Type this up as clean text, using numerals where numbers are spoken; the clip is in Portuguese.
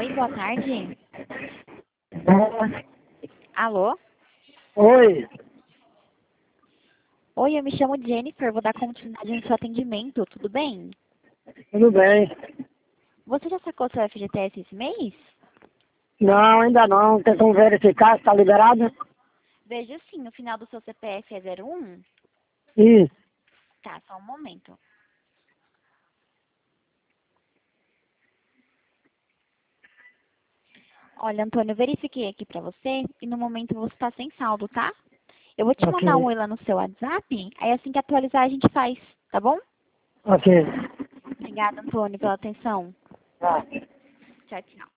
Oi, boa tarde. Ah, Alô? oi, Oi, eu me chamo Jennifer, vou dar continuidade no seu atendimento, tudo bem? tudo bem? Você já sacou seu FGTS esse mês? Não, ainda não. Tem como verificar se está liberado? Veja sim, no final do seu CPF é 01? Isso. Tá, só um momento. Olha, Antônio, eu verifiquei aqui pra você e no momento você tá sem saldo, tá? Eu vou te Ok, mandar um oi lá no seu WhatsApp, aí assim que atualizar a gente faz, tá bom? ok. Obrigada, Antônio, pela atenção. Tá. Tchau, tchau.